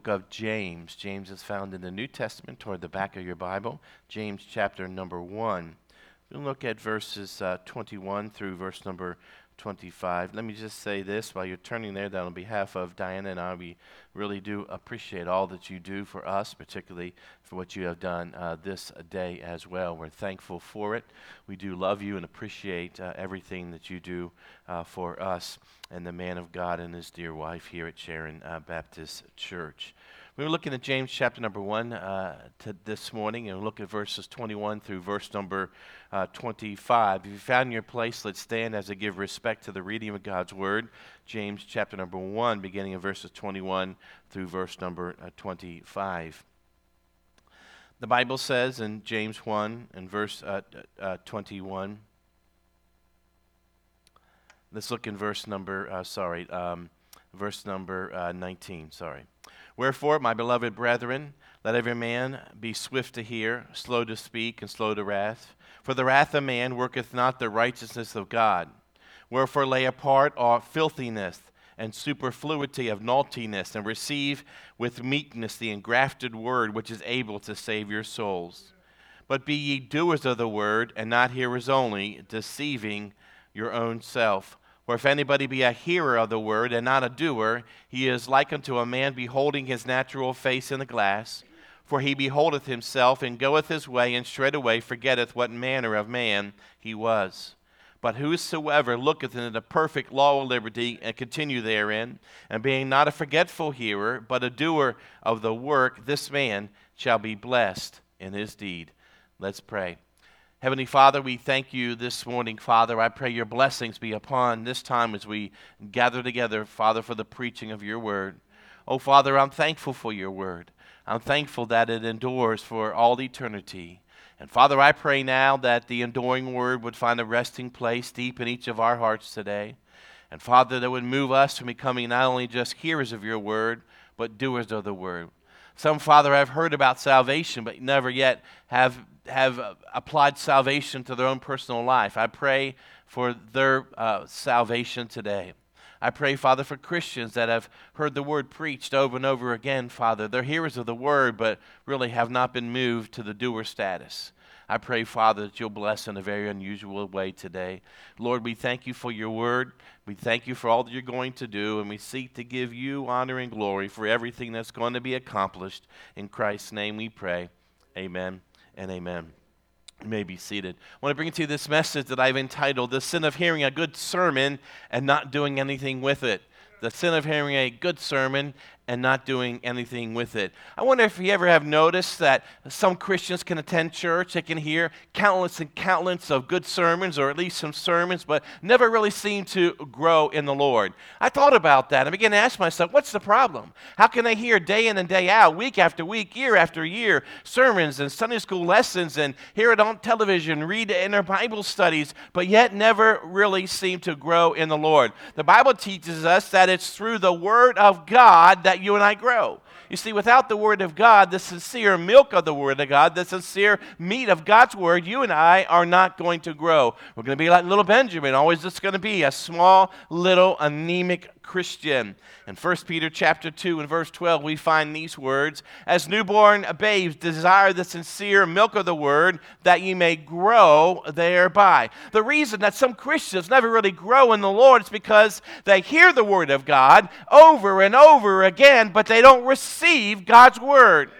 Of James. James is found in the New Testament toward the back of your Bible. James chapter number 1. We'll look at verses 21 through verse number 25. Let me just say this while you're turning there, that on behalf of Diana and I, we really do appreciate all that you do for us, particularly for what you have done this day as well. We're thankful for it. We do love you and appreciate everything that you do for us and the man of God and his dear wife here at Sharon Baptist Church. We were looking at James chapter number 1 this morning, and we'll look at verses 21 through verse number 25. If you found your place, let's stand as I give respect to the reading of God's Word. James chapter number 1, beginning in verses 21 through verse number 25. The Bible says in James 1 and verse 21, let's look in verse number 19, Wherefore, my beloved brethren, let every man be swift to hear, slow to speak, and slow to wrath. For the wrath of man worketh not the righteousness of God. Wherefore lay apart all filthiness and superfluity of naughtiness, and receive with meekness the engrafted word which is able to save your souls. But be ye doers of the word, and not hearers only, deceiving your own self. For if anybody be a hearer of the word and not a doer, he is like unto a man beholding his natural face in the glass. For he beholdeth himself, and goeth his way, and straightway forgetteth what manner of man he was. But whosoever looketh into the perfect law of liberty, and continue therein, and being not a forgetful hearer, but a doer of the work, this man shall be blessed in his deed. Let's pray. Heavenly Father, we thank you this morning, Father. I pray your blessings be upon this time as we gather together, Father, for the preaching of your word. Oh, Father, I'm thankful for your word. I'm thankful that it endures for all eternity. And Father, I pray now that the enduring word would find a resting place deep in each of our hearts today. And Father, that would move us from becoming not only just hearers of your word, but doers of the word. Some, Father, have heard about salvation, but never yet have applied salvation to their own personal life. I pray for their salvation today. I pray, Father, for Christians that have heard the word preached over and over again, Father. They're hearers of the word, but really have not been moved to the doer status. I pray, Father, that you'll bless in a very unusual way today. Lord, we thank you for your word. We thank you for all that you're going to do, and we seek to give you honor and glory for everything that's going to be accomplished. In Christ's name we pray. Amen and amen. You may be seated. I want to bring to you this message that I've entitled, The Sin of Hearing a Good Sermon and Not Doing Anything with It. The sin of hearing a good sermon and not doing anything with it. I wonder if you ever have noticed that some Christians can attend church, they can hear countless and countless of good sermons, or at least some sermons, but never really seem to grow in the Lord. I thought about that. I began to ask myself, what's the problem? How can they hear day in and day out, week after week, year after year, sermons and Sunday school lessons, and hear it on television, read it in their Bible studies, but yet never really seem to grow in the Lord? The Bible teaches us that it's through the Word of God that you and I grow. You see, without the Word of God, the sincere milk of the Word of God, the sincere meat of God's Word, you and I are not going to grow. We're going to be like little Benjamin, always just going to be a small, little, anemic Christian. In 1 Peter chapter 2 and verse 12, we find these words, As newborn babes desire the sincere milk of the Word, that ye may grow thereby. The reason that some Christians never really grow in the Lord is because they hear the Word of God over and over again, but they don't receive God's Word.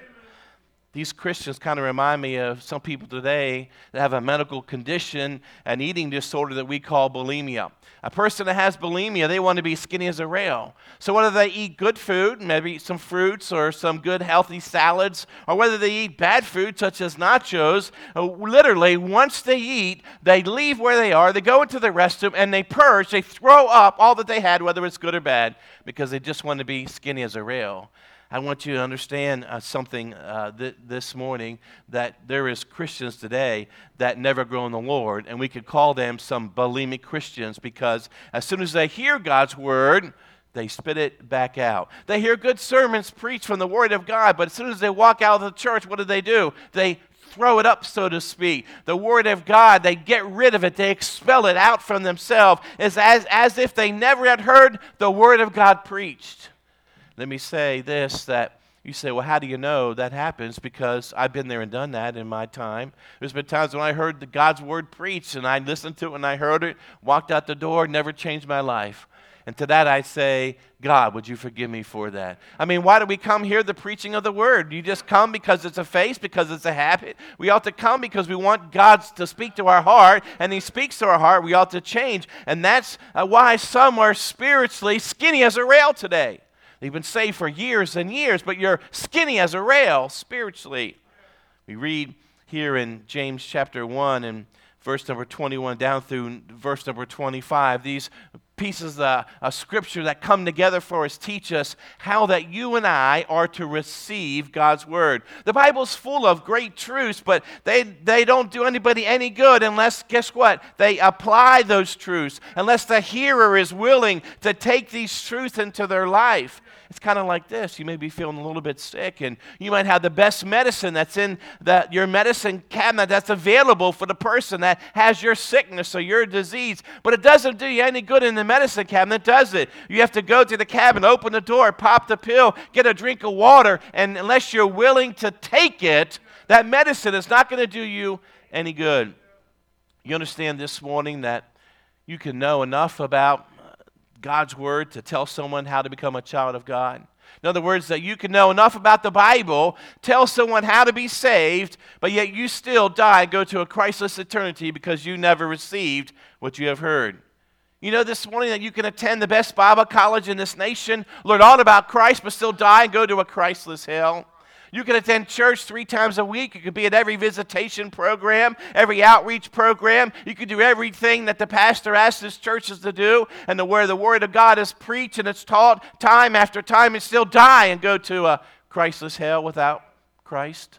These Christians kind of remind me of some people today that have a medical condition, an eating disorder that we call bulimia. A person that has bulimia, they want to be skinny as a rail. So whether they eat good food, maybe some fruits or some good healthy salads, or whether they eat bad food such as nachos, literally once they eat, they leave where they are, they go into the restroom, and they purge, they throw up all that they had, whether it's good or bad, because they just want to be skinny as a rail. I want you to understand something this morning, that there is Christians today that never grow in the Lord, and we could call them some bulimic Christians, because as soon as they hear God's word, they spit it back out. They hear good sermons preached from the Word of God, but as soon as they walk out of the church, what do? They throw it up, so to speak. The Word of God, they get rid of it. They expel it out from themselves as if they never had heard the Word of God preached. Let me say this, that You say, well, how do you know that happens? Because I've been there and done that in my time. There's been times when I heard God's word preached, and I listened to it and I heard it, walked out the door, never changed my life. And to that I say, God, would you forgive me for that? I mean, why do we come here, the preaching of the word? You just come because it's a phase, because it's a habit? We ought to come because we want God to speak to our heart, and he speaks to our heart. We ought to change. And that's why some are spiritually skinny as a rail today. They've been saved for years and years, but you're skinny as a rail spiritually. We read here in James chapter 1 and verse number 21 down through verse number 25, these pieces of scripture that come together for us teach us how that you and I are to receive God's word. The Bible's full of great truths, but they don't do anybody any good unless, guess what? They apply those truths, unless the hearer is willing to take these truths into their life. It's kind of like this. You may be feeling a little bit sick, and you might have the best medicine that's in your medicine cabinet that's available for the person that has your sickness or your disease. But it doesn't do you any good in the medicine cabinet, does it? You have to go to the cabinet, open the door, pop the pill, get a drink of water, and unless you're willing to take it, that medicine is not going to do you any good. You understand this morning that you can know enough about God's word to tell someone how to become a child of God. In other words, that you can know enough about the Bible, tell someone how to be saved, but yet you still die and go to a Christless eternity because you never received what you have heard. You know this morning that you can attend the best Bible college in this nation, learn all about Christ, but still die and go to a Christless hell. You can attend church 3 times a week. You could be at every visitation program, every outreach program. You could do everything that the pastor asks his churches to do, and where the word of God is preached and it's taught time after time, and still die and go to a Christless hell without Christ.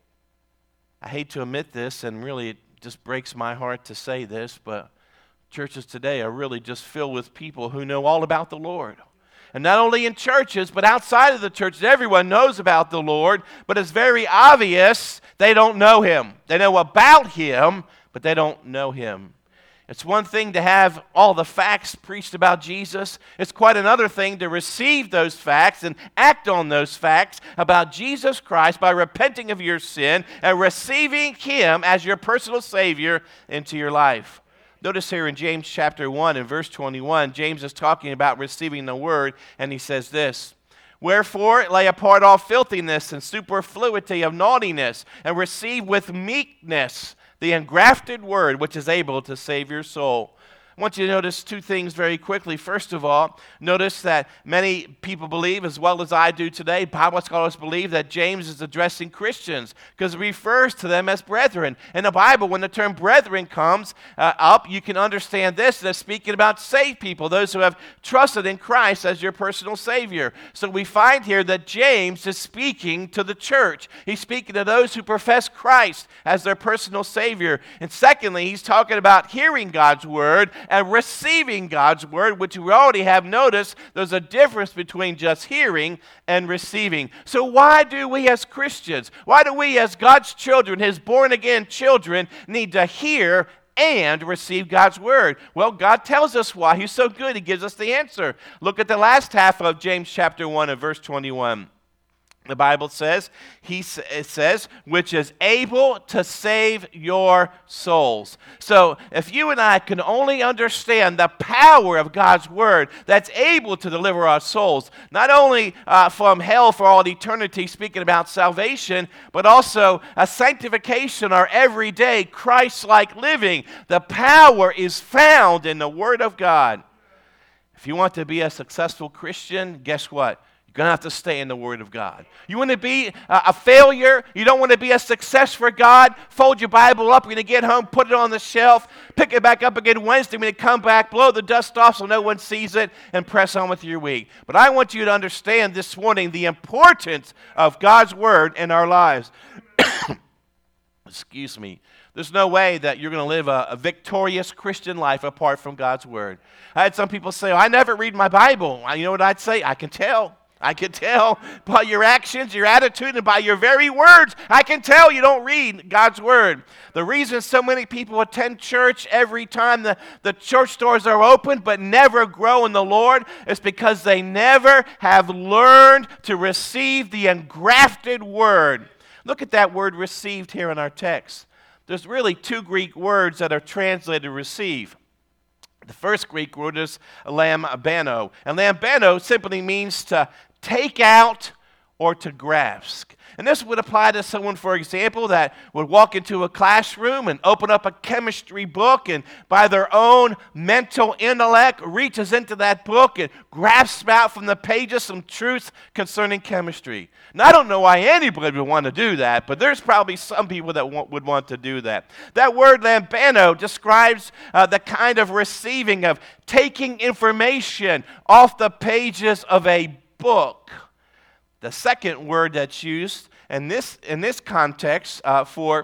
I hate to admit this, and really it just breaks my heart to say this, but churches today are really just filled with people who know all about the Lord. And not only in churches, but outside of the churches, everyone knows about the Lord, but it's very obvious they don't know him. They know about him, but they don't know him. It's one thing to have all the facts preached about Jesus. It's quite another thing to receive those facts and act on those facts about Jesus Christ by repenting of your sin and receiving him as your personal Savior into your life. Notice here in James chapter 1 and verse 21, James is talking about receiving the word, and he says this, "Wherefore lay apart all filthiness and superfluity of naughtiness, and receive with meekness the engrafted word, which is able to save your soul." I want you to notice 2 things very quickly. First of all, notice that many people believe, as well as I do today, Bible scholars believe that James is addressing Christians because it refers to them as brethren. In the Bible, when the term brethren comes up, you can understand this, that it's speaking about saved people, those who have trusted in Christ as your personal Savior. So we find here that James is speaking to the church. He's speaking to those who profess Christ as their personal Savior. And secondly, he's talking about hearing God's word and receiving God's word, which we already have noticed there's a difference between just hearing and receiving. So why do we as Christians, why do we as God's children, his born-again children, need to hear and receive God's word? Well, God tells us why. He's so good, he gives us the answer. Look at the last half of James chapter 1 and verse 21. The Bible says, it says, which is able to save your souls. So if you and I can only understand the power of God's word that's able to deliver our souls, not only from hell for all eternity, speaking about salvation, but also a sanctification, our everyday Christ-like living, the power is found in the word of God. If you want to be a successful Christian, guess what? You're going to have to stay in the Word of God. You want to be a failure? You don't want to be a success for God? Fold your Bible up. You're going to get home, put it on the shelf, pick it back up again Wednesday. When you come back, blow the dust off so no one sees it, and press on with your week. But I want you to understand this morning the importance of God's Word in our lives. Excuse me. There's no way that you're going to live a victorious Christian life apart from God's Word. I had some people say, I never read my Bible. You know what I'd say? I can tell. I can tell by your actions, your attitude, and by your very words. I can tell you don't read God's word. The reason so many people attend church every time the church doors are open but never grow in the Lord is because they never have learned to receive the engrafted word. Look at that word received here in our text. There's really two Greek words that are translated receive. The first Greek word is lambano. And lambano simply means to take out or to grasp. And this would apply to someone, for example, that would walk into a classroom and open up a chemistry book and by their own mental intellect reaches into that book and grasps out from the pages some truths concerning chemistry. Now, I don't know why anybody would want to do that, but there's probably some people that would want to do that. That word lambano describes the kind of receiving, of taking information off the pages of a book. The second word that's used in this context for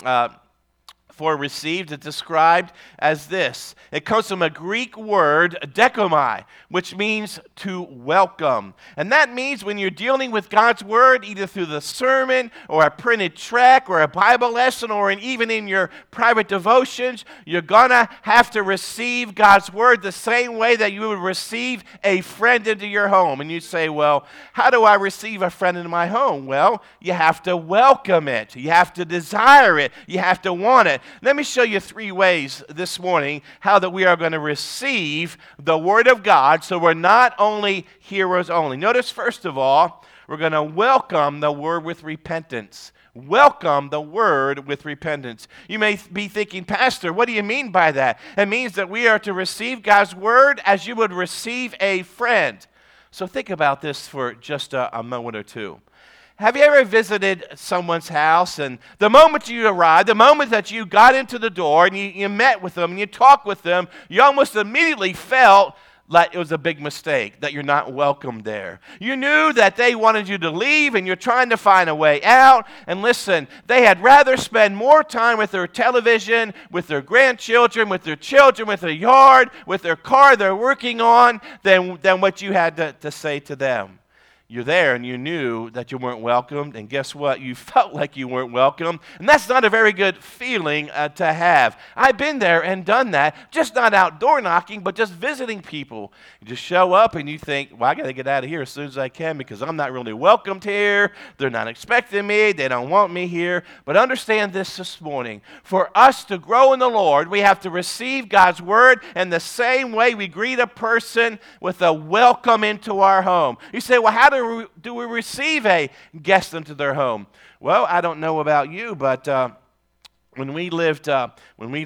received is described as this. It comes from a Greek word, dekomai, which means to welcome. And that means when you're dealing with God's word, either through the sermon or a printed tract or a Bible lesson or even in your private devotions, you're going to have to receive God's word the same way that you would receive a friend into your home. And you say, well, how do I receive a friend into my home? Well, you have to welcome it. You have to desire it. You have to want it. Let me show you 3 ways this morning how that we are going to receive the Word of God so we're not only hearers only. Notice, first of all, we're going to welcome the Word with repentance. Welcome the Word with repentance. You may be thinking, Pastor, what do you mean by that? It means that we are to receive God's Word as you would receive a friend. So think about this for just a moment or two. Have you ever visited someone's house and the moment you arrived, the moment that you got into the door and you met with them and you talked with them, you almost immediately felt like it was a big mistake, that you're not welcome there. You knew that they wanted you to leave and you're trying to find a way out. And listen, they had rather spend more time with their television, with their grandchildren, with their children, with their yard, with their car they're working on than what you had to say to them. You're there and you knew that you weren't welcomed, and guess what? You felt like you weren't welcome, and that's not a very good feeling to have. I've been there and done that, just not outdoor knocking, but just visiting people. You just show up and you think, well, I got to get out of here as soon as I can because I'm not really welcomed here. They're not expecting me. They don't want me here. But understand this morning. For us to grow in the Lord, we have to receive God's word in the same way we greet a person with a welcome into our home. You say, well, how do we receive a guest into their home? Well, I don't know about you, but when we lived out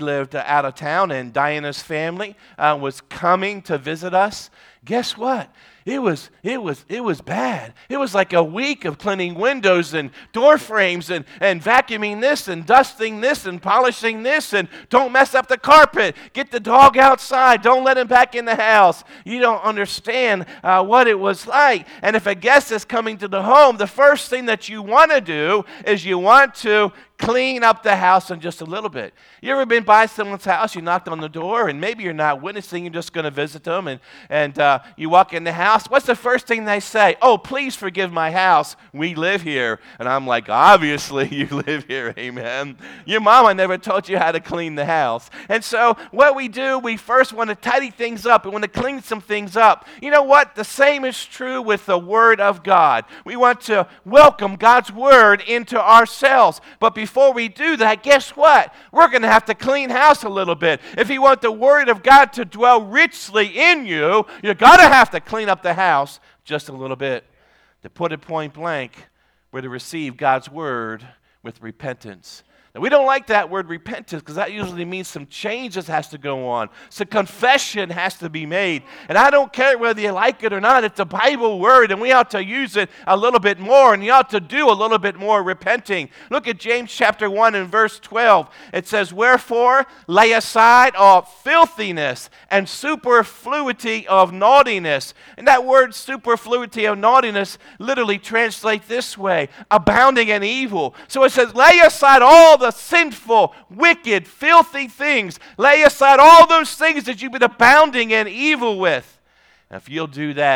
of town and Diana's family was coming to visit us, guess what? It was bad. It was like a week of cleaning windows and door frames and vacuuming this and dusting this and polishing this and don't mess up the carpet. Get the dog outside. Don't let him back in the house. You don't understand what it was like. And if a guest is coming to the home, the first thing that you want to do is you want to clean up the house in just a little bit. You ever been by someone's house, you knocked on the door, and maybe you're not witnessing, you're just going to visit them, and you walk in the house. What's the first thing they say? Oh, please forgive my house. We live here. And I'm like, obviously you live here, amen. Your mama never taught you how to clean the house. And so what we do, we first want to tidy things up. We want to clean some things up. You know what? The same is true with the Word of God. We want to welcome God's Word into ourselves. But before we do that, guess what? We're going to have to clean house a little bit. If you want the Word of God to dwell richly in you, you're going to have to clean up the house just a little bit. To put it point blank, we're to receive God's Word with repentance. Now, we don't like that word repentance because that usually means some changes has to go on. So confession has to be made. And I don't care whether you like it or not. It's a Bible word, and we ought to use it a little bit more, and you ought to do a little bit more repenting. Look at James chapter 1 and verse 12. It says, wherefore lay aside all filthiness and superfluity of naughtiness. And that word superfluity of naughtiness literally translates this way, abounding in evil. So it says, lay aside all the sinful, wicked, filthy things. Lay aside all those things that you've been abounding in evil with. And if you'll do that,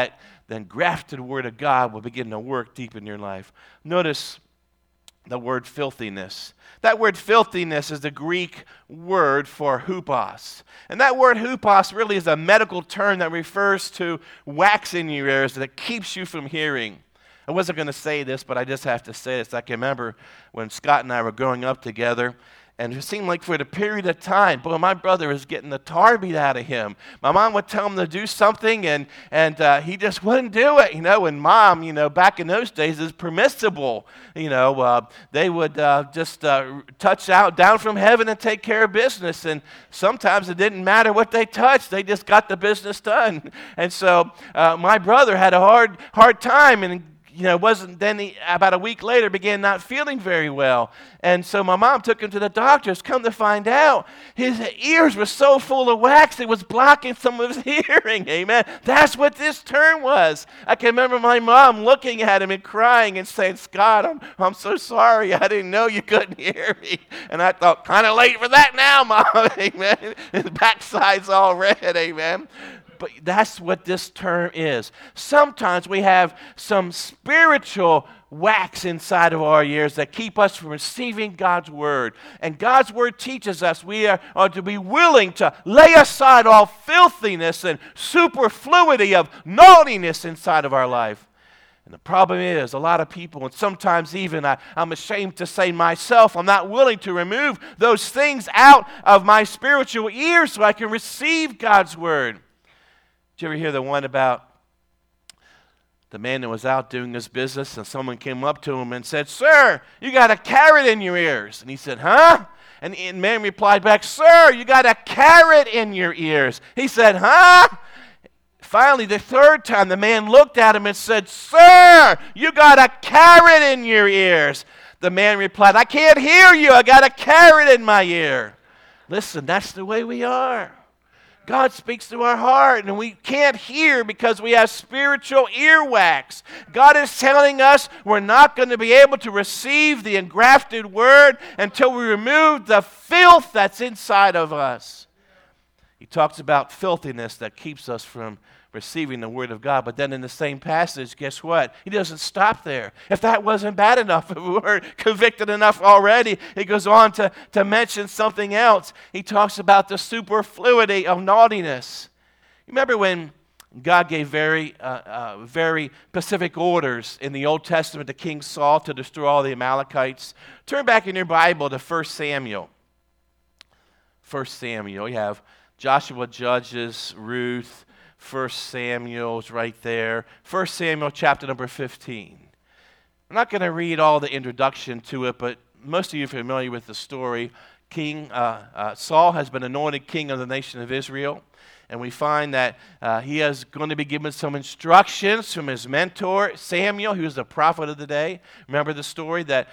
the engrafted Word of God will begin to work deep in your life. Notice the word filthiness. That word filthiness is the Greek word for hupos. And that word hupos really is a medical term that refers to wax in your ears that keeps you from hearing. I wasn't going to say this, but I just have to say this. I can remember when Scott and I were growing up together, and it seemed like for the period of time, boy, my brother was getting the tar beat out of him. My mom would tell him to do something, and he just wouldn't do it. And Mom, back in those days, is permissible. They would just touch out down from heaven and take care of business. And sometimes it didn't matter what they touched; they just got the business done. And so my brother had a hard time, and wasn't then about a week later began not feeling very well. And so my mom took him to the doctors. Come to find out, his ears were so full of wax, it was blocking some of his hearing. Amen. That's what this term was. I can remember my mom looking at him and crying and saying, Scott, I'm so sorry. I didn't know you couldn't hear me. And I thought, kind of late for that now, Mom. Amen. His backside's all red. Amen. But that's what this term is. Sometimes we have some spiritual wax inside of our ears that keep us from receiving God's word. And God's word teaches us we are to be willing to lay aside all filthiness and superfluity of naughtiness inside of our life. And the problem is, a lot of people, and sometimes even I'm ashamed to say myself, I'm not willing to remove those things out of my spiritual ears so I can receive God's word. Did you ever hear the one about the man that was out doing his business and someone came up to him and said, Sir, you got a carrot in your ears. And he said, Huh? And the man replied back, Sir, you got a carrot in your ears. He said, Huh? Finally, the third time, the man looked at him and said, Sir, you got a carrot in your ears. The man replied, I can't hear you. I got a carrot in my ear. Listen, that's the way we are. God speaks to our heart, and we can't hear because we have spiritual earwax. God is telling us we're not going to be able to receive the engrafted word until we remove the filth that's inside of us. He talks about filthiness that keeps us from receiving the word of God. But then in the same passage, guess what? He doesn't stop there. If that wasn't bad enough, if we weren't convicted enough already, he goes on to mention something else. He talks about the superfluity of naughtiness. Remember when God gave very specific orders in the Old Testament to King Saul to destroy all the Amalekites? Turn back in your Bible to 1 Samuel. 1 Samuel. You have Joshua, Judges, Ruth. 1 Samuel's right there. 1 Samuel chapter number 15. I'm not going to read all the introduction to it, but most of you are familiar with the story. King Saul has been anointed king of the nation of Israel. And we find that he is going to be given some instructions from his mentor, Samuel, who was the prophet of the day. Remember the story that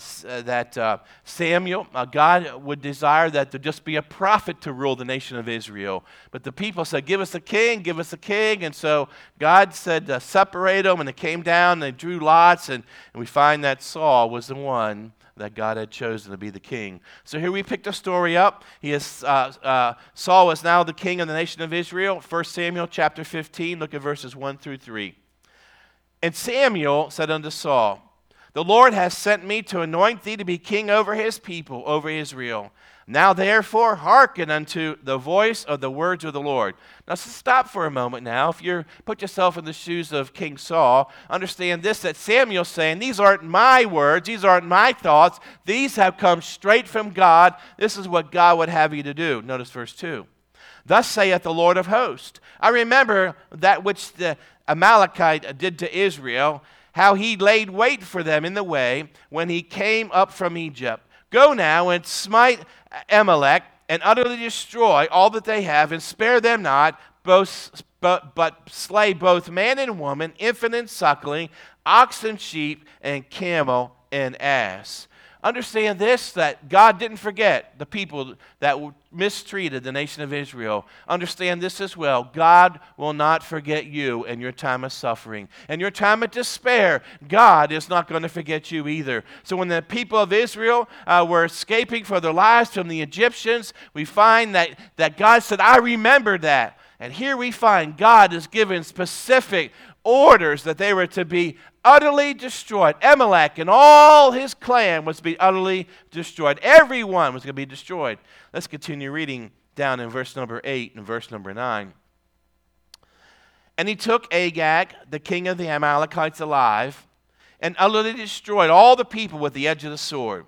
Samuel, God would desire that there just be a prophet to rule the nation of Israel. But the people said, give us a king, give us a king. And so God said, separate them. And they came down and they drew lots. And we find that Saul was the one that God had chosen to be the king. So here we pick the story up. Saul is now the king of the nation of Israel. 1 Samuel chapter 15, look at verses 1 through 3. And Samuel said unto Saul, The Lord hath sent me to anoint thee to be king over his people, over Israel. Now therefore hearken unto the voice of the words of the Lord. Now stop for a moment now. If you put yourself in the shoes of King Saul, understand this, that Samuel's saying, these aren't my words, these aren't my thoughts, these have come straight from God. This is what God would have you to do. Notice verse 2. Thus saith the Lord of hosts, I remember that which the Amalekite did to Israel, how he laid wait for them in the way when he came up from Egypt. Go now and smite Amalek and utterly destroy all that they have, and spare them not, but slay both man and woman, infant and suckling, ox and sheep, and camel and ass. Understand this, that God didn't forget the people that mistreated the nation of Israel. Understand this as well. God will not forget you in your time of suffering. In your time of despair, God is not going to forget you either. So when the people of Israel were escaping for their lives from the Egyptians, we find that God said, I remember that. And here we find God is given specific orders that they were to be utterly destroyed. Amalek and all his clan was to be utterly destroyed. Everyone was going to be destroyed. Let's continue reading down in verse number 8 and verse number 9. And he took Agag, the king of the Amalekites, alive, and utterly destroyed all the people with the edge of the sword.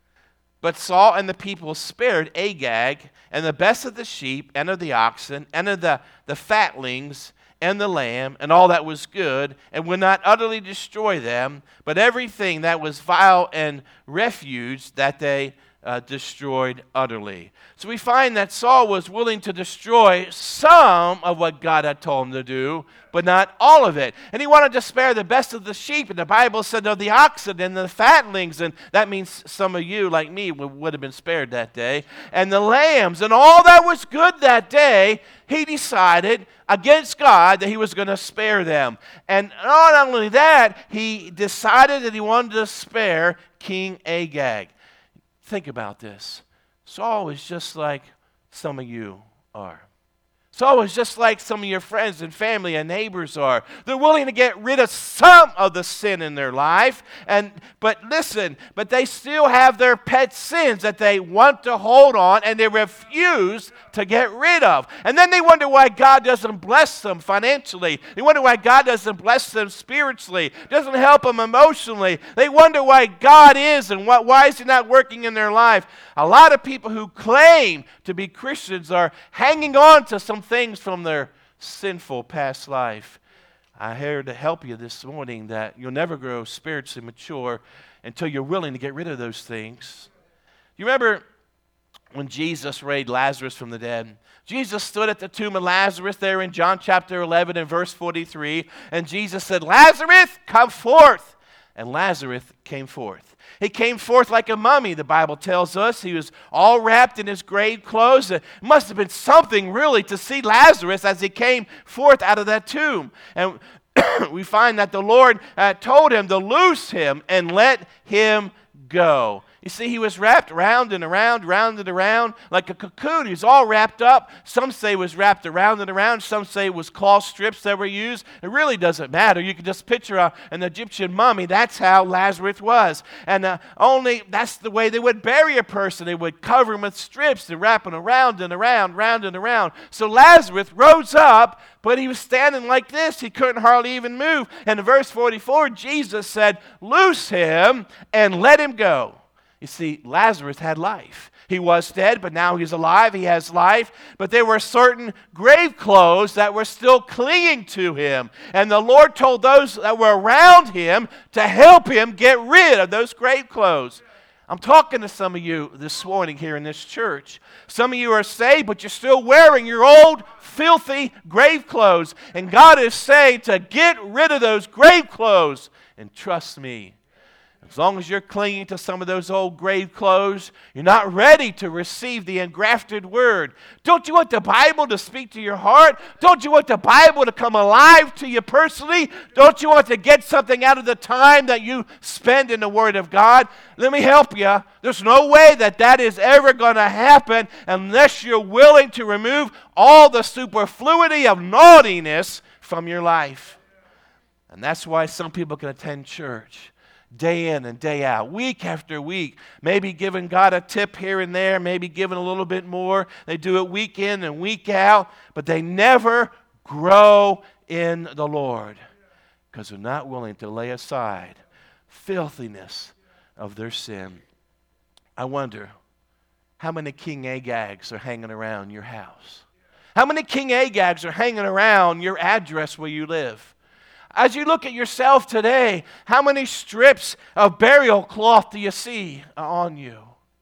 But Saul and the people spared Agag and the best of the sheep and of the oxen and of the fatlings and the lamb and all that was good, and would not utterly destroy them, but everything that was vile and refuse that they destroyed utterly. So we find that Saul was willing to destroy some of what God had told him to do, but not all of it. And he wanted to spare the best of the sheep, and the Bible said of the oxen and the fatlings, and that means some of you, like me, would have been spared that day, and the lambs, and all that was good that day. He decided against God that he was going to spare them. And not only that, he decided that he wanted to spare King Agag. Think about this. Saul was just like some of you are. Saul was just like some of your friends and family and neighbors are. They're willing to get rid of some of the sin in their life, but they still have their pet sins that they want to hold on and they refuse to get rid of. And then they wonder why God doesn't bless them financially. They wonder why God doesn't bless them spiritually, doesn't help them emotionally. They wonder why God is and why is He not working in their life. A lot of people who claim to be Christians are hanging on to some things from their sinful past life. I'm here to help you this morning that you'll never grow spiritually mature until you're willing to get rid of those things. You remember when Jesus raised Lazarus from the dead? Jesus stood at the tomb of Lazarus there in John chapter 11 and verse 43, and Jesus said, "Lazarus, come forth." And Lazarus came forth. He came forth like a mummy, the Bible tells us. He was all wrapped in his grave clothes. It must have been something really to see Lazarus as he came forth out of that tomb. And we find that the Lord told him to loose him and let him go. You see, he was wrapped round and around, round and around, like a cocoon. He was all wrapped up. Some say it was wrapped around and around. Some say it was cloth strips that were used. It really doesn't matter. You can just picture an Egyptian mummy. That's how Lazarus was. And only that's the way they would bury a person. They would cover him with strips and wrap him around and around, round and around. So Lazarus rose up, but he was standing like this. He couldn't hardly even move. And in verse 44, Jesus said, "Loose him and let him go." You see, Lazarus had life. He was dead, but now he's alive. He has life. But there were certain grave clothes that were still clinging to him. And the Lord told those that were around him to help him get rid of those grave clothes. I'm talking to some of you this morning here in this church. Some of you are saved, but you're still wearing your old, filthy grave clothes. And God is saying to get rid of those grave clothes and trust me. As long as you're clinging to some of those old grave clothes, you're not ready to receive the engrafted word. Don't you want the Bible to speak to your heart? Don't you want the Bible to come alive to you personally? Don't you want to get something out of the time that you spend in the Word of God? Let me help you. There's no way that is ever going to happen unless you're willing to remove all the superfluity of naughtiness from your life. And that's why some people can attend church day in and day out, week after week, maybe giving God a tip here and there, maybe giving a little bit more. They do it week in and week out, but they never grow in the Lord because they're not willing to lay aside filthiness of their sin. I wonder how many King Agags are hanging around your house? How many King Agags are hanging around your address where you live? As you look at yourself today, how many strips of burial cloth do you see on you?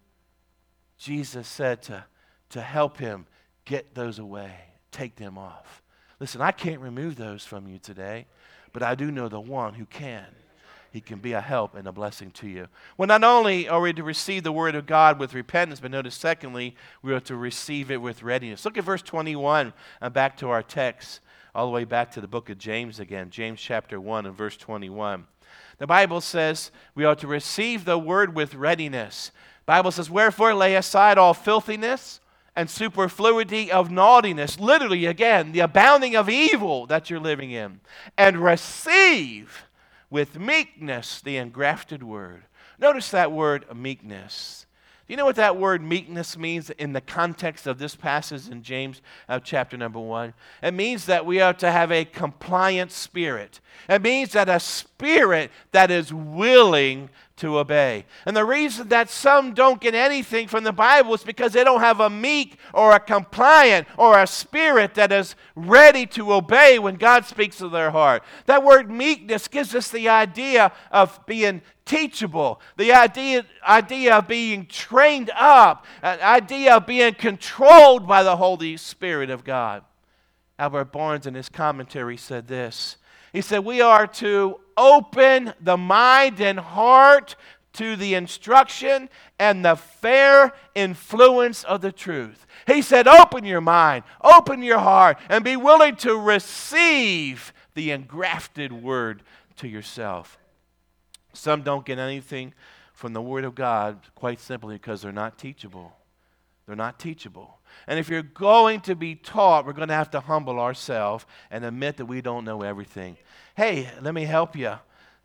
Jesus said to help him get those away, take them off. Listen, I can't remove those from you today, but I do know the one who can. He can be a help and a blessing to you. Well, not only are we to receive the word of God with repentance, but notice secondly, we are to receive it with readiness. Look at verse 21 and back to our text. All the way back to the book of James again, James chapter 1 and verse 21. The Bible says we are to receive the word with readiness. The Bible says, "Wherefore lay aside all filthiness and superfluity of naughtiness, literally again, the abounding of evil that you're living in, and receive with meekness the engrafted word. Notice that word meekness. Do you know what that word meekness means in the context of this passage in James chapter number 1? It means that we are to have a compliant spirit. It means that a spirit that is willing to obey. And the reason that some don't get anything from the Bible is because they don't have a meek or a compliant or a spirit that is ready to obey when God speaks to their heart. That word meekness gives us the idea of being teachable, the idea of being trained up, an idea of being controlled by the Holy Spirit of God. Albert Barnes in his commentary said this. He said, we are to open the mind and heart to the instruction and the fair influence of the truth. He said, open your mind, open your heart, and be willing to receive the engrafted word to yourself. Some don't get anything from the Word of God quite simply because they're not teachable. They're not teachable. And if you're going to be taught, we're going to have to humble ourselves and admit that we don't know everything. Hey, let me help you.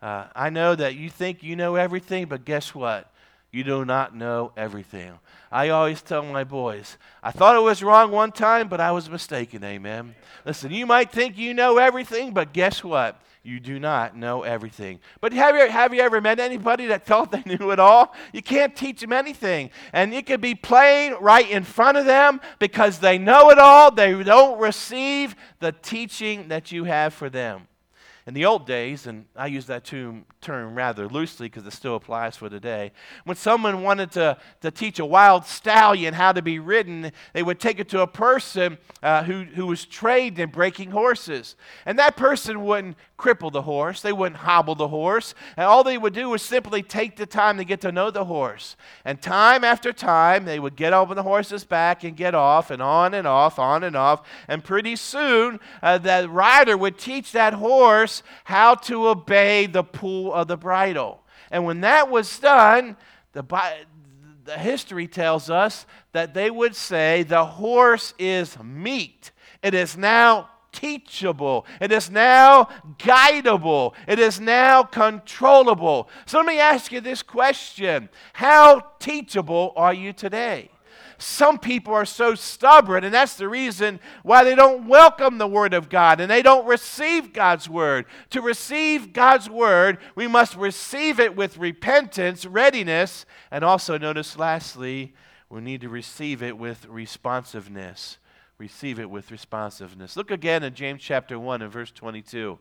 I know that you think you know everything, but guess what? You do not know everything. I always tell my boys, I thought it was wrong one time, but I was mistaken, amen. Listen, you might think you know everything, but guess what? You do not know everything. But have you ever met anybody that thought they knew it all? You can't teach them anything. And you could be playing right in front of them because they know it all. They don't receive the teaching that you have for them. In the old days, and I use that term rather loosely because it still applies for today, when someone wanted to teach a wild stallion how to be ridden, they would take it to a person who was trained in breaking horses. And that person wouldn't cripple the horse. They wouldn't hobble the horse. And all they would do was simply take the time to get to know the horse. And time after time, they would get over the horse's back and get off and on and off, on and off. And pretty soon, that rider would teach that horse how to obey the pull of the bridle. And when that was done, the history tells us that they would say the horse is meek. It is now teachable. It is now guidable. It is now controllable. So let me ask you this question. How teachable are you today? Some people are so stubborn, and that's the reason why they don't welcome the Word of God and they don't receive God's Word. To receive God's Word, we must receive it with repentance, readiness, and also, notice lastly, we need to receive it with responsiveness. Receive it with responsiveness. Look again in James chapter 1 and verse 22.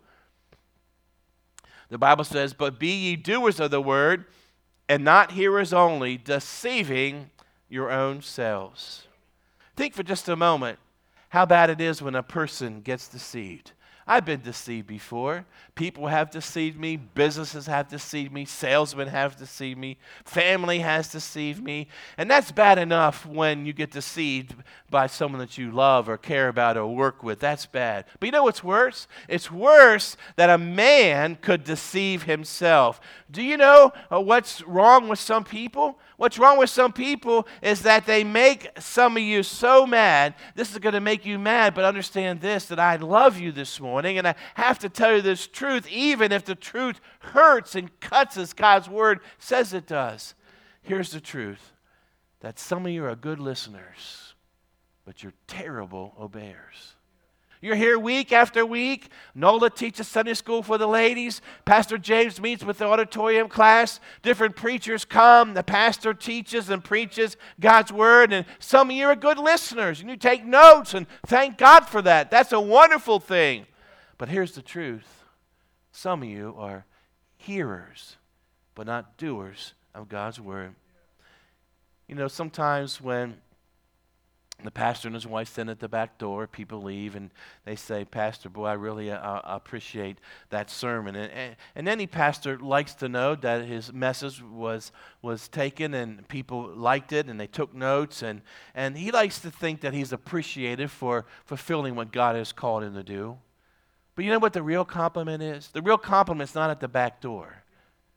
The Bible says, "But be ye doers of the word, and not hearers only, deceiving your own selves." Think for just a moment how bad it is when a person gets deceived. I've been deceived before. People have deceived me. Businesses have deceived me. Salesmen have deceived me. Family has deceived me. And that's bad enough when you get deceived by someone that you love or care about or work with. That's bad. But you know what's worse? It's worse that a man could deceive himself. Do you know what's wrong with some people? What's wrong with some people is that they make some of you so mad. This is going to make you mad, but understand this, that I love you this morning, and I have to tell you this truth, even if the truth hurts and cuts as God's Word says it does. Here's the truth, that some of you are good listeners, but you're terrible obeyers. You're here week after week. Nola teaches Sunday school for the ladies. Pastor James meets with the auditorium class. Different preachers come. The pastor teaches and preaches God's Word. And some of you are good listeners. And you take notes, and thank God for that. That's a wonderful thing. But here's the truth. Some of you are hearers, but not doers of God's Word. You know, sometimes when the pastor and his wife stand at the back door, people leave, and they say, "Pastor, boy, I really appreciate that sermon." And any pastor likes to know that his message was taken and people liked it and they took notes, and he likes to think that he's appreciated for fulfilling what God has called him to do. But you know what the real compliment is? The real compliment's not at the back door.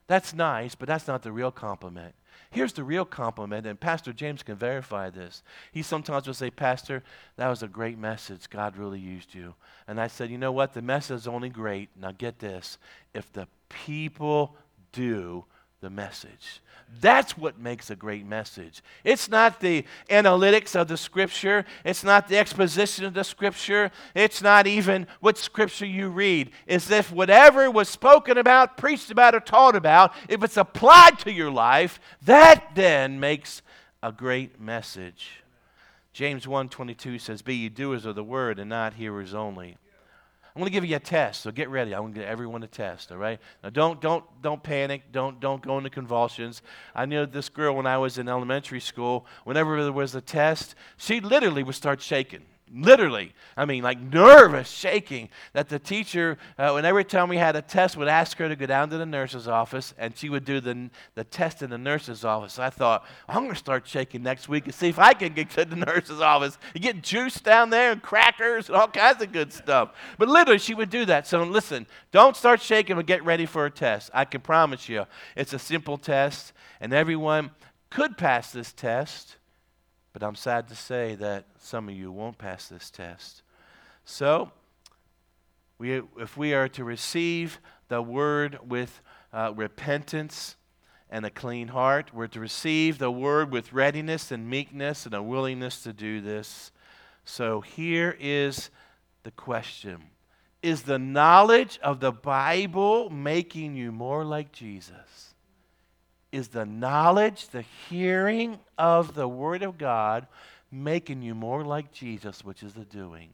That's nice, but that's not the real compliment. Here's the real compliment, and Pastor James can verify this. He sometimes will say, Pastor, that was a great message. God really used you. And I said, you know what? The message is only great. Now get this. If the people do the message. That's what makes a great message. It's not the analytics of the Scripture. It's not the exposition of the Scripture. It's not even what Scripture you read. It's if whatever was spoken about, preached about, or taught about, if it's applied to your life, that then makes a great message. James 1:22 says, be ye doers of the word and not hearers only. I'm going to give you a test, so get ready. I'm going to give everyone a test, all right? Now, don't panic. Don't go into convulsions. I knew this girl when I was in elementary school, whenever there was a test, she literally would start shaking. Literally. I mean, like nervous, shaking, that the teacher, when every time we had a test, would ask her to go down to the nurse's office, and she would do the test in the nurse's office. I thought, I'm going to start shaking next week and see if I can get to the nurse's office. You get juice down there and crackers and all kinds of good stuff. But literally, she would do that. So listen, don't start shaking, but get ready for a test. I can promise you, it's a simple test, and everyone could pass this test. But I'm sad to say that some of you won't pass this test. So, if we are to receive the word with repentance and a clean heart, we're to receive the word with readiness and meekness and a willingness to do this. So here is the question. Is the knowledge of the Bible making you more like Jesus? Is the knowledge, the hearing of the Word of God making you more like Jesus, which is the doing?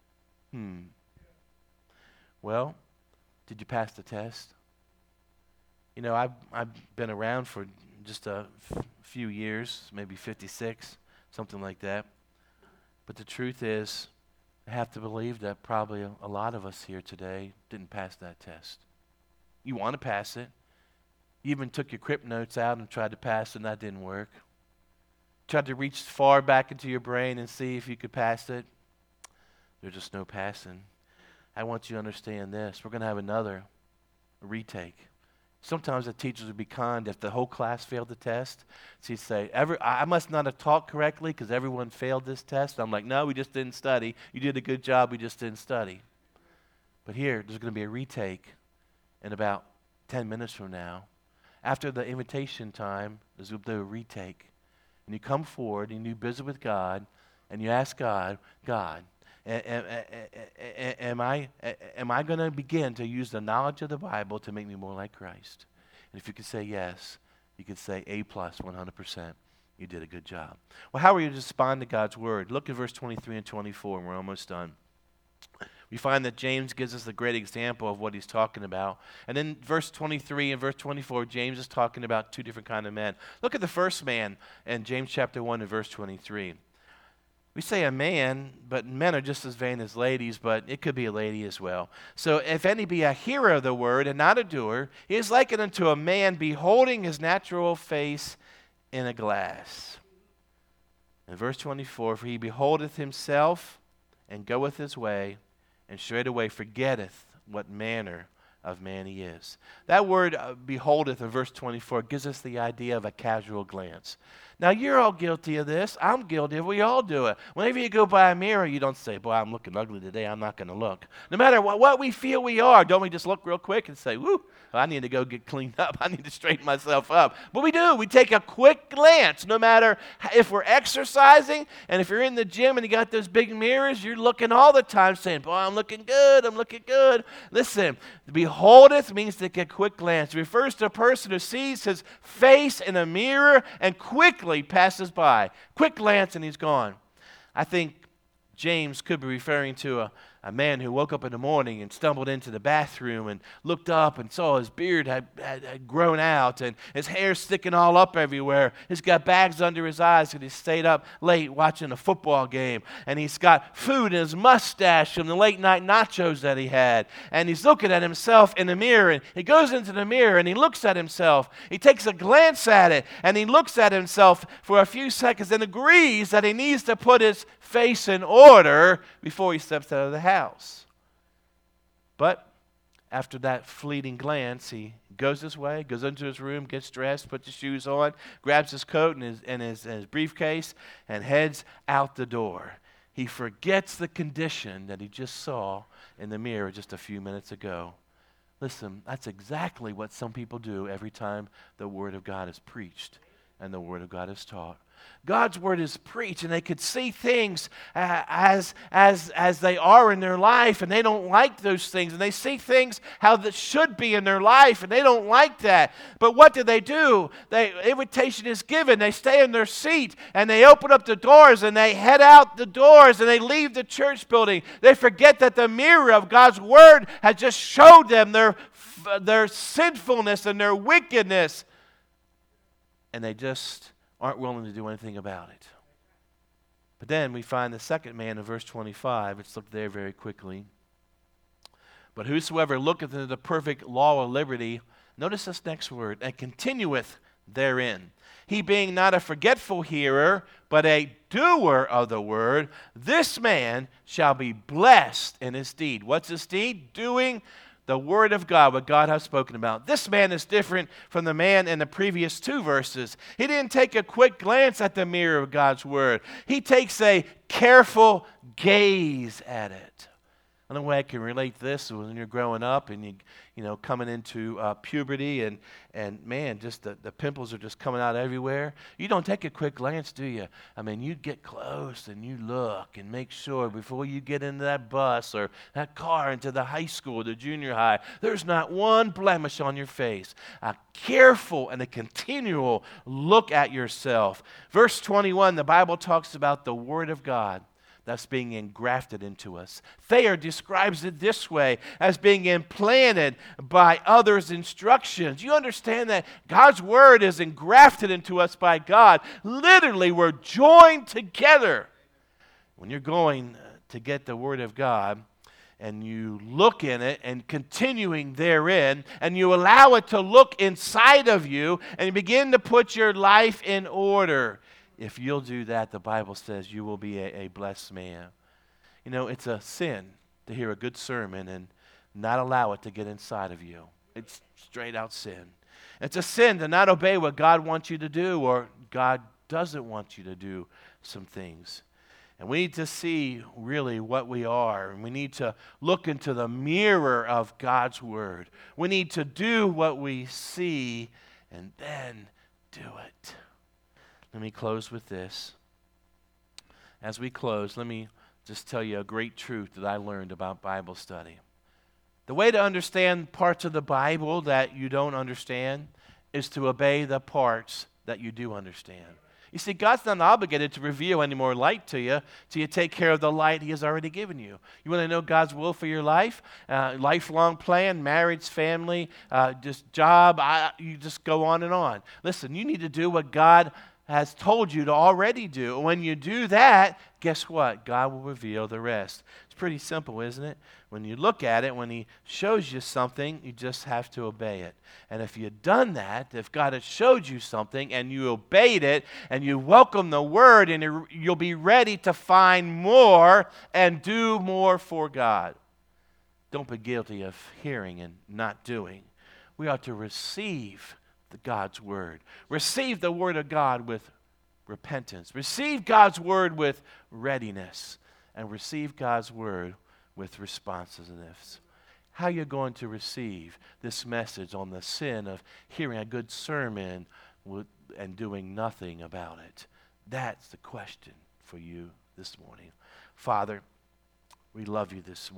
Well, did you pass the test? You know, I've been around for just a few years, maybe 56, something like that. But the truth is, I have to believe that probably a lot of us here today didn't pass that test. You want to pass it. You even took your Crip notes out and tried to pass it, and that didn't work. Tried to reach far back into your brain and see if you could pass it. There's just no passing. I want you to understand this. We're going to have another retake. Sometimes the teachers would be kind if the whole class failed the test. She'd say, I must not have taught correctly because everyone failed this test. I'm like, no, we just didn't study. You did a good job. We just didn't study. But here, there's going to be a retake in about 10 minutes from now. After the invitation time, there's going to be a retake. And you come forward and you visit with God and you ask God, am I going to begin to use the knowledge of the Bible to make me more like Christ? And if you could say yes, you could say A+, 100%. You did a good job. Well, how are you to respond to God's word? Look at verse 23 and 24, and we're almost done. We find that James gives us a great example of what he's talking about. And in verse 23 and verse 24, James is talking about two different kinds of men. Look at the first man in James chapter 1 and verse 23. We say a man, but men are just as vain as ladies, but it could be a lady as well. So if any be a hearer of the word and not a doer, he is likened unto a man beholding his natural face in a glass. In verse 24, for he beholdeth himself and goeth his way, and straightway forgetteth what manner of man he is. That word beholdeth in verse 24 gives us the idea of a casual glance. Now, you're all guilty of this. I'm guilty of it. We all do it. Whenever you go by a mirror, you don't say, boy, I'm looking ugly today. I'm not going to look. No matter what we feel we are, don't we just look real quick and say, whoo, I need to go get cleaned up. I need to straighten myself up. But we do. We take a quick glance. No matter if we're exercising, and if you're in the gym and you got those big mirrors, you're looking all the time saying, boy, I'm looking good. I'm looking good. Listen, beholdeth means to take a quick glance. It refers to a person who sees his face in a mirror and quickly passes by. Quick glance and he's gone. I think James could be referring to a man who woke up in the morning and stumbled into the bathroom and looked up and saw his beard had grown out and his hair sticking all up everywhere. He's got bags under his eyes because he stayed up late watching a football game. And he's got food in his mustache from the late night nachos that he had. And he's looking at himself in the mirror. And he goes into the mirror and he looks at himself. He takes a glance at it and he looks at himself for a few seconds and agrees that he needs to put his face in order before he steps out of the house. But after that fleeting glance, he goes his way, goes into his room, gets dressed, puts his shoes on, grabs his coat and his briefcase, and heads out the door. He forgets the condition that he just saw in the mirror just a few minutes ago. Listen, that's exactly what some people do every time the Word of God is preached and the Word of God is taught. God's Word is preached, and they could see things as they are in their life, and they don't like those things. And they see things how that should be in their life, and they don't like that. But what do? Invitation is given. They stay in their seat, and they open up the doors, and they head out the doors, and they leave the church building. They forget that the mirror of God's Word has just showed them their sinfulness and their wickedness, and they just aren't willing to do anything about it. But then we find the second man in verse 25. Let's look there very quickly. But whosoever looketh into the perfect law of liberty, notice this next word, and continueth therein, he being not a forgetful hearer, but a doer of the word, this man shall be blessed in his deed. What's his deed? Doing the Word of God, what God has spoken about. This man is different from the man in the previous two verses. He didn't take a quick glance at the mirror of God's Word. He takes a careful gaze at it. Another way I can relate this is when you're growing up and coming into puberty and man, just the pimples are just coming out everywhere. You don't take a quick glance, do you? I mean, you get close and you look and make sure before you get into that bus or that car into the high school, the junior high, there's not one blemish on your face. A careful and a continual look at yourself. Verse 21, the Bible talks about the Word of God that's being engrafted into us. Thayer describes it this way, as being implanted by others' instructions. You understand that God's Word is engrafted into us by God. Literally, we're joined together. When you're going to get the Word of God, and you look in it and continuing therein, and you allow it to look inside of you, and you begin to put your life in order. If you'll do that, the Bible says you will be a blessed man. You know, it's a sin to hear a good sermon and not allow it to get inside of you. It's straight out sin. It's a sin to not obey what God wants you to do, or God doesn't want you to do some things. And we need to see really what we are. And we need to look into the mirror of God's Word. We need to do what we see and then do it. Let me close with this. As we close, let me just tell you a great truth that I learned about Bible study. The way to understand parts of the Bible that you don't understand is to obey the parts that you do understand. You see, God's not obligated to reveal any more light to you till you take care of the light He has already given you. You want to know God's will for your life? Lifelong plan, marriage, family, just job, you just go on and on. Listen, you need to do what God has told you to already do. When you do that, guess what? God will reveal the rest. It's pretty simple, isn't it? When you look at it, when He shows you something, you just have to obey it. And if you've done that, if God has showed you something and you obeyed it and you welcome the Word, and you'll be ready to find more and do more for God. Don't be guilty of hearing and not doing. We ought to receive God's Word. Receive the Word of God with repentance. Receive God's Word with readiness. And receive God's Word with responsiveness. How are you going to receive this message on the sin of hearing a good sermon and doing nothing about it? That's the question for you this morning. Father, we love you this morning.